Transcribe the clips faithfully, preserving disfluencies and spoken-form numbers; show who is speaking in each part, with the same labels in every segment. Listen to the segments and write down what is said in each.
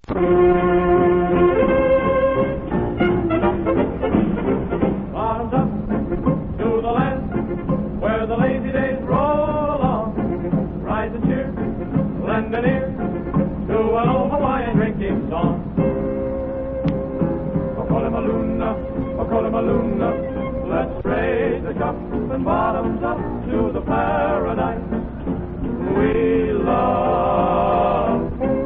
Speaker 1: Bottoms up to the land where the lazy days roll along. Rise and cheer, lend an ear to an old Hawaiian drinking song. Okole-maluna, okole-maluna, let's raise the cup and bottoms up to the paradise we love.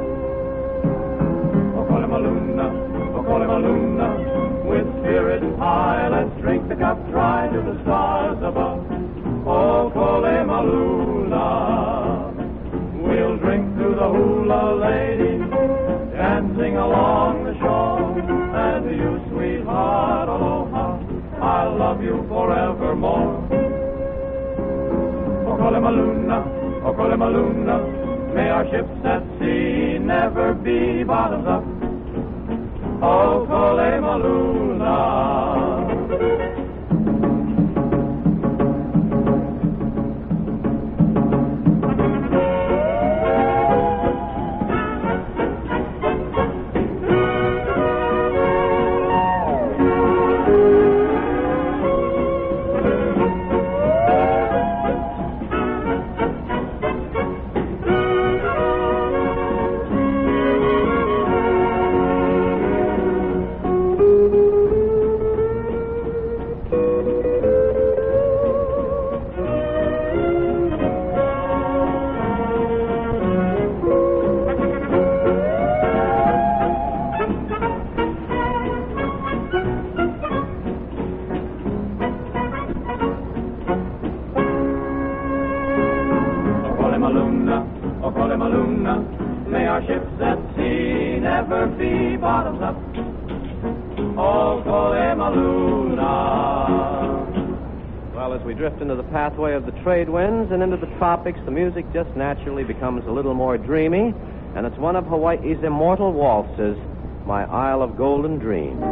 Speaker 1: Okole-maluna, okole-maluna, with spirits high, let's drink the cup dry to the stars above. Okole-maluna, we'll drink to the hula lady, dancing along the shore, and to you, sweetheart, aloha, I love you forevermore. Okole-maluna, okole-maluna, may our ships at sea never be bottoms up. Okole-maluna. Okole-maluna, okole-maluna, may our ships at sea never be bottoms up. Okole-maluna.
Speaker 2: Well, as we drift into the pathway of the trade winds and into the tropics, the music just naturally becomes a little more dreamy, and it's one of Hawaii's immortal waltzes, My Isle of Golden Dreams.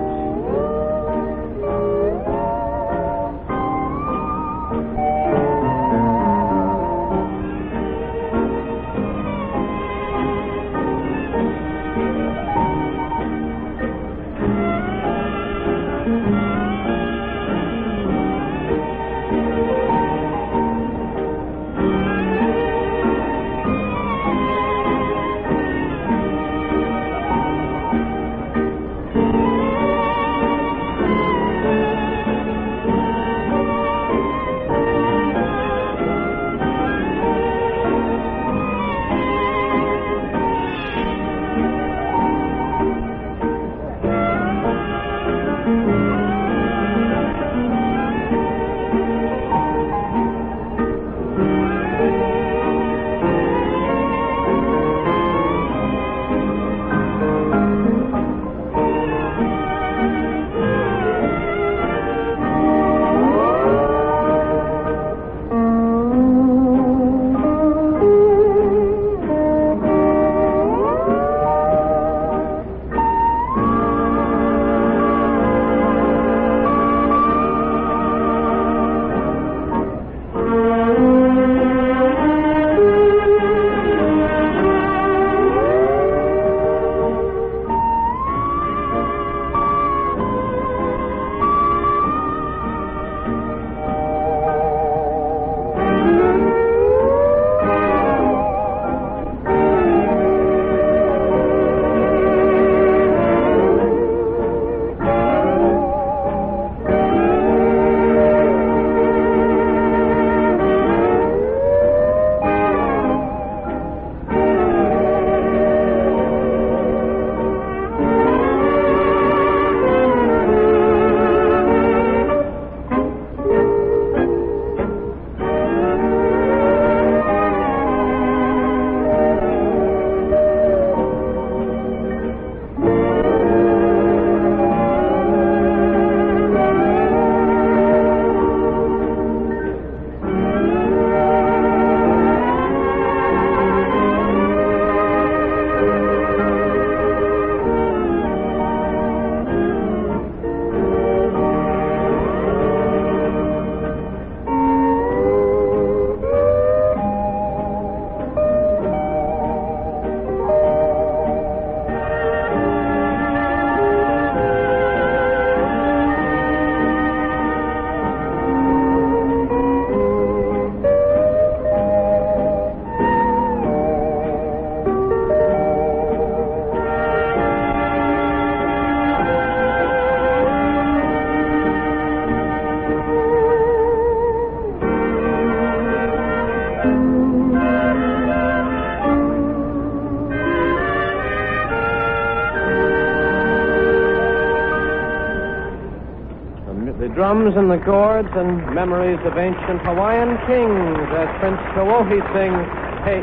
Speaker 2: drums and the gourds and memories of ancient Hawaiian kings as Prince Kawohi sings He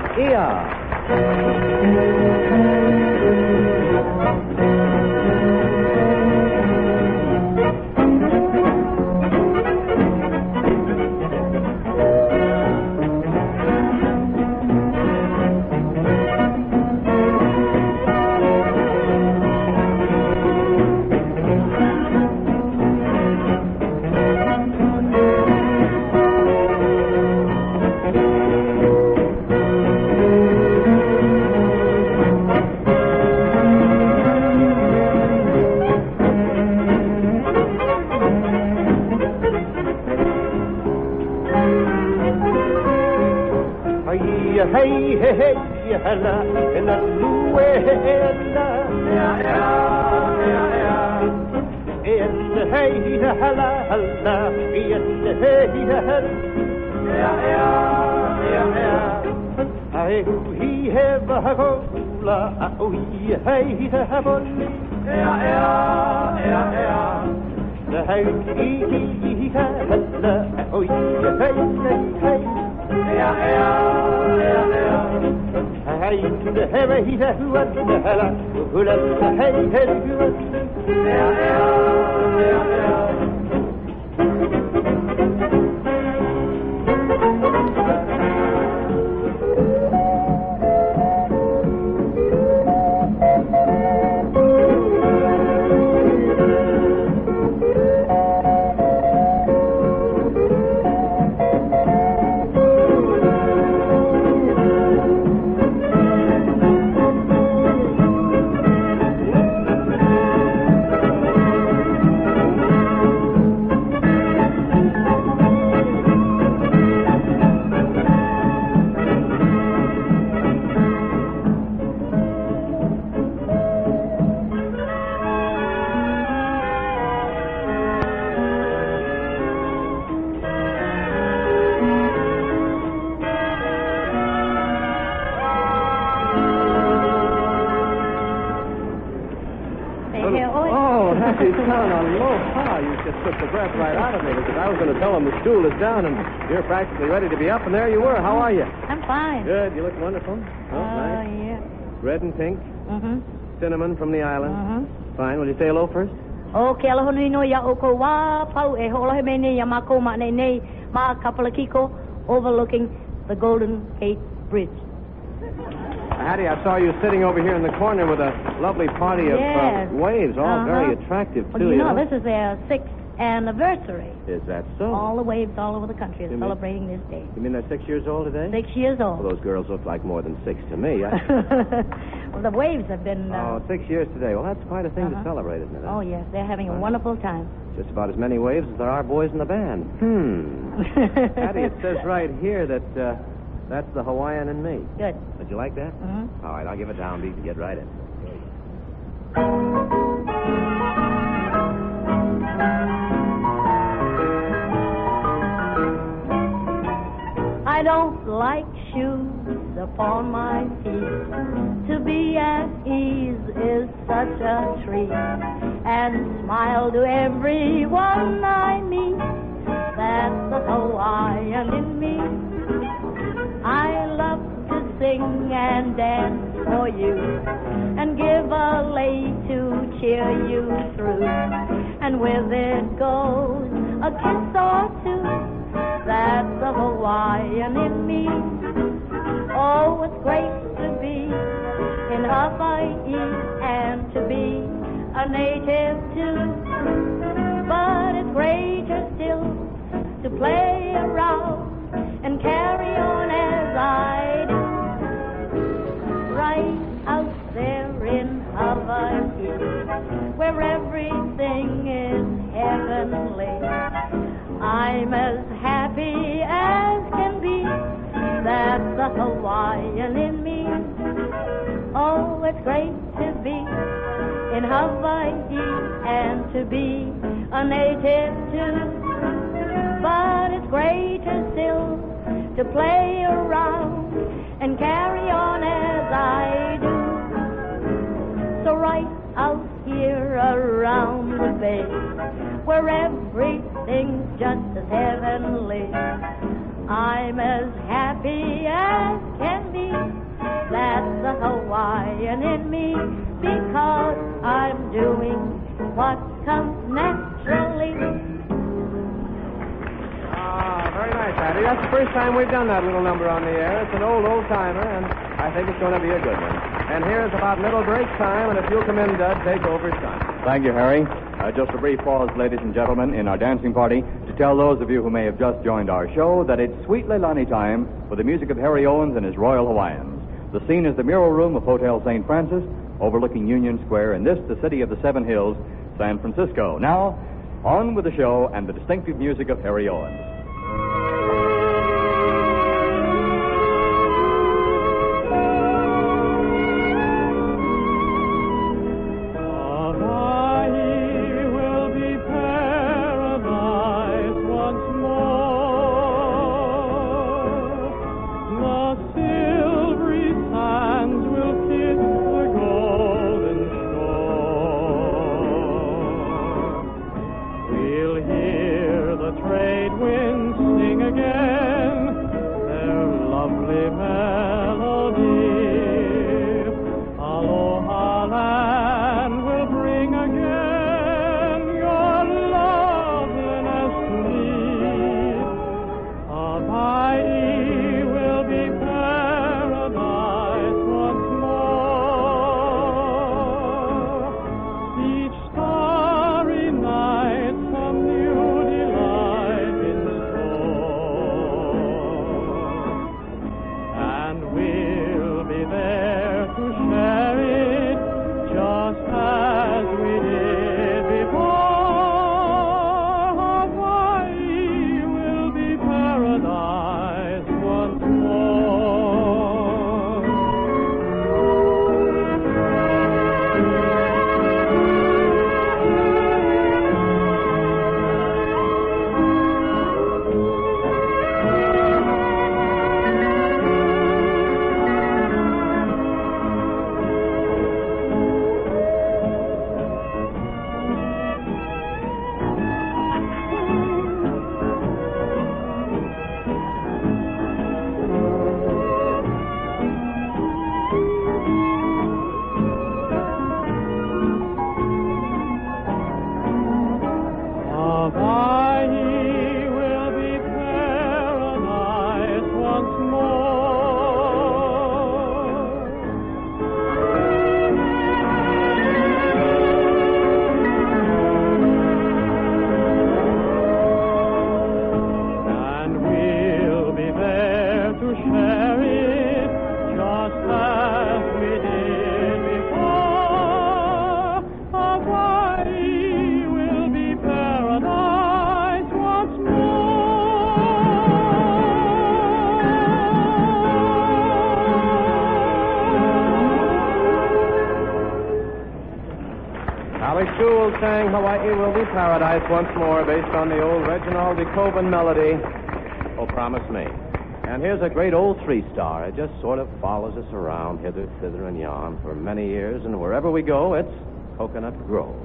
Speaker 2: Ia.
Speaker 3: Hey, hey, hey, hella, in a luella. Yeah, yeah, yeah. In the hey, hella, hella, in the hey, hella. Yeah, yeah, yeah, yeah. I he have a cola, oh, he hey, have a yeah, yeah, yeah, yeah. The hey, he, he, hella, oh, he hey, hey, hey. Yeah, yeah, yeah, yeah. Hey, the hey, he has what the hell, who let the hey, hey, yeah, yeah, yeah, yeah.
Speaker 2: I was going to tell them the school is down, and you're practically ready to be up, and there you were. How are you?
Speaker 4: I'm fine.
Speaker 2: Good. You look wonderful. Oh,
Speaker 4: uh,
Speaker 2: nice.
Speaker 4: Yeah.
Speaker 2: Red and pink.
Speaker 4: Mm-hmm.
Speaker 2: Cinnamon from the island.
Speaker 4: Mm-hmm.
Speaker 2: Fine. Will you say hello first?
Speaker 4: Okay, aloha nui no ya oko wa pau e holohe me ne ya mako ma ne ne ma kapalakiko overlooking the Golden Gate Bridge.
Speaker 2: Hattie, I saw you sitting over here in the corner with a lovely party of
Speaker 4: yes.
Speaker 2: uh, waves, all
Speaker 4: uh-huh.
Speaker 2: very attractive,
Speaker 4: well,
Speaker 2: too.
Speaker 4: You know,
Speaker 2: you know,
Speaker 4: this is their sixth anniversary.
Speaker 2: Is that so?
Speaker 4: All the waves all over the country are
Speaker 2: You
Speaker 4: celebrating
Speaker 2: mean,
Speaker 4: this day.
Speaker 2: You mean they're six years old today?
Speaker 4: Six years old.
Speaker 2: Well, those girls look like more than six to me. I...
Speaker 4: Well, the waves have been... Uh...
Speaker 2: Oh, six years today. Well, that's quite a thing
Speaker 4: uh-huh.
Speaker 2: to celebrate, isn't it?
Speaker 4: Oh, yes. They're having a
Speaker 2: uh,
Speaker 4: wonderful time.
Speaker 2: Just about as many waves as there are boys in the band. Hmm. Hattie, it says right here that uh, that's the Hawaiian in me.
Speaker 4: Good.
Speaker 2: Did you like that?
Speaker 4: Mm-hmm.
Speaker 2: All right, I'll give it downbeat and get right in.
Speaker 4: I don't like shoes upon my feet. To be at ease is such a treat. And smile to everyone I meet. That's the Hawaiian in me. I love to sing and dance for you. And give a lay to cheer you through. And with it goes a kiss or two. That's the Hawaiian in me. Oh, it's great to be in Hawaii and to be a native too. But it's greater still to play around and carry on as I do. Right out there in Hawaii, where everything is heavenly. I'm as happy as can be. That's the Hawaiian in me. Oh, it's great to be in Hawaii and to be a native too. But it's greater still to play around and carry on as I do. So right out here around the bay, where every everything's just as heavenly. I'm as happy as can be. That's the Hawaiian in me, because I'm doing what comes naturally.
Speaker 2: Ah, very nice, Patty. That's the first time we've done that little number on the air. It's an old, old-timer, and I think it's going to be a good one. And here's about middle break time, and if you'll come in, Dud, take over, son.
Speaker 5: Thank you, Harry. Uh, just a brief pause, ladies and gentlemen, in our dancing party to tell those of you who may have just joined our show that it's Sweet Leilani time for the music of Harry Owens and his Royal Hawaiians. The scene is the mural room of Hotel Saint Francis, overlooking Union Square, and this, the city of the Seven Hills, San Francisco. Now, on with the show and the distinctive music of Harry Owens.
Speaker 2: Sang Hawaii Will Be Paradise once more, based on the old Reginald de Koven melody, Oh, Promise Me. And here's a great old three-star. It just sort of follows us around hither, thither, and yon for many years, and wherever we go, it's Coconut Grove.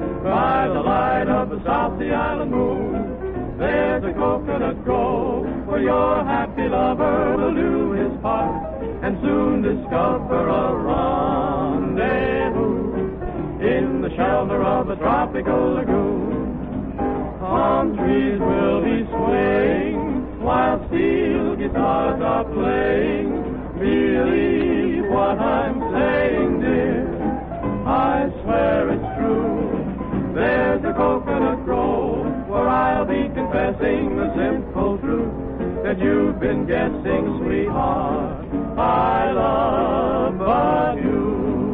Speaker 1: South the island moon. There's a coconut grove where where your happy lover will do his part and soon discover a rendezvous in the shelter of a tropical lagoon. Palm trees will be swaying while steel guitars are playing. Believe what I'm saying, dear, I swear it's true. There's a coconut grove where I'll be confessing the simple truth that you've been guessing, sweetheart. I love but you.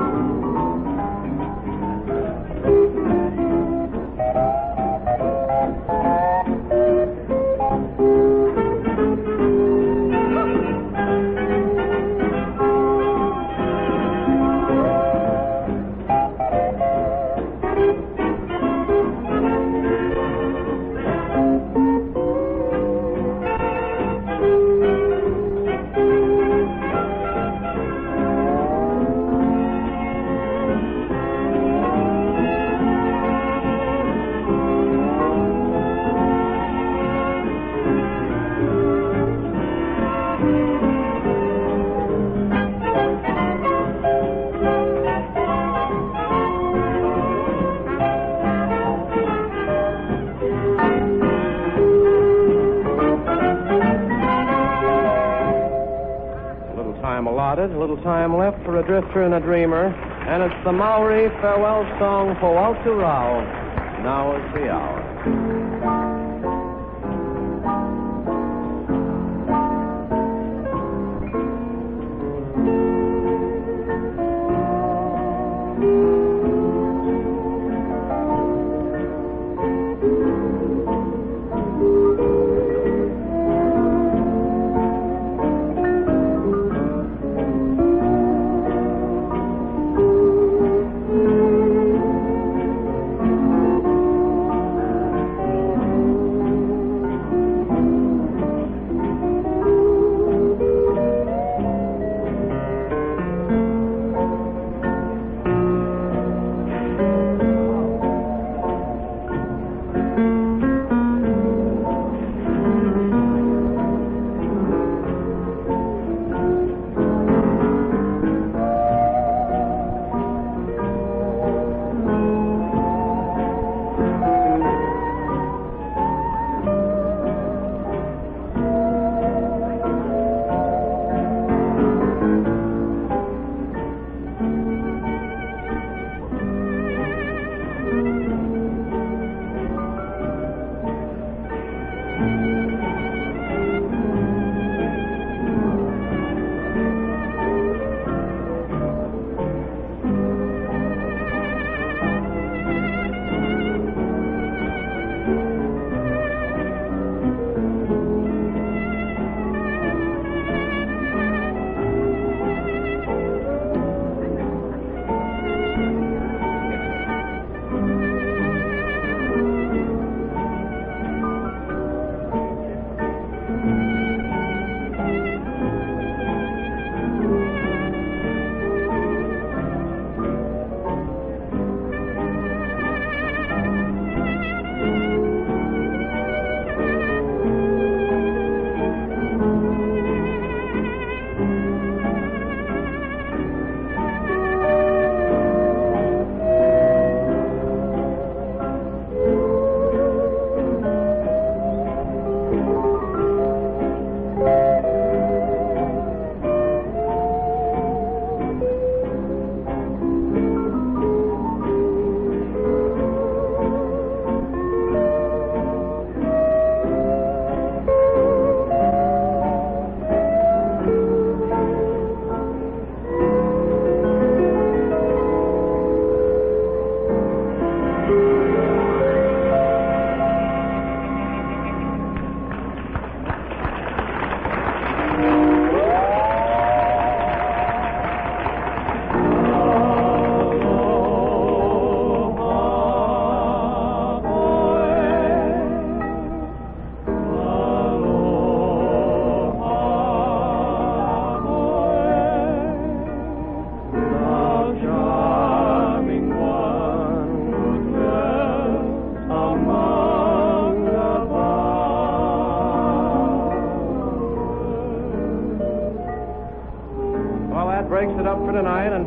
Speaker 2: A little time left for a drifter and a dreamer, and it's the Maori farewell song for Walter Rao. Now is the hour.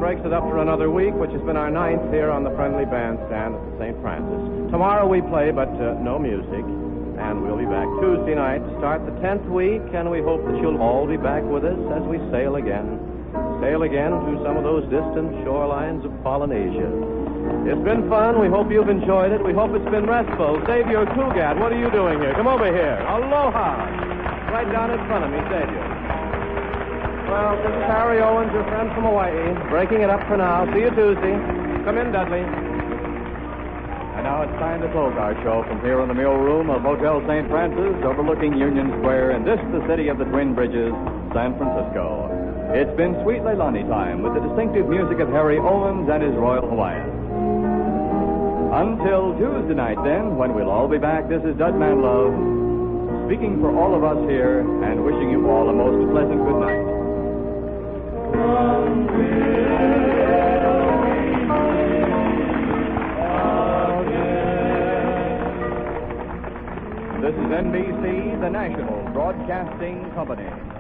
Speaker 2: breaks it up for another week, which has been our ninth here on the Friendly Bandstand at the Saint Francis. Tomorrow we play, but uh, no music. And we'll be back Tuesday night to start the tenth week, and we hope that you'll all be back with us as we sail again. Sail again through some of those distant shorelines of Polynesia. It's been fun. We hope you've enjoyed it. We hope it's been restful. Xavier Cugat, what are you doing here? Come over here. Aloha. Right down in front of me, Xavier. Well, this is Harry Owens, your friend from Hawaii, breaking it up for now. See you Tuesday. Come in, Dudley.
Speaker 5: And now it's time to close our show from here in the Mule Room of Hotel Saint Francis, overlooking Union Square in this, the city of the Twin Bridges, San Francisco. It's been Sweet Leilani time with the distinctive music of Harry Owens and his Royal Hawaiians. Until Tuesday night, then, when we'll all be back, this is Dud Manlove, speaking for all of us here and wishing you all a most pleasant good night. This is N B C, the National Broadcasting Company.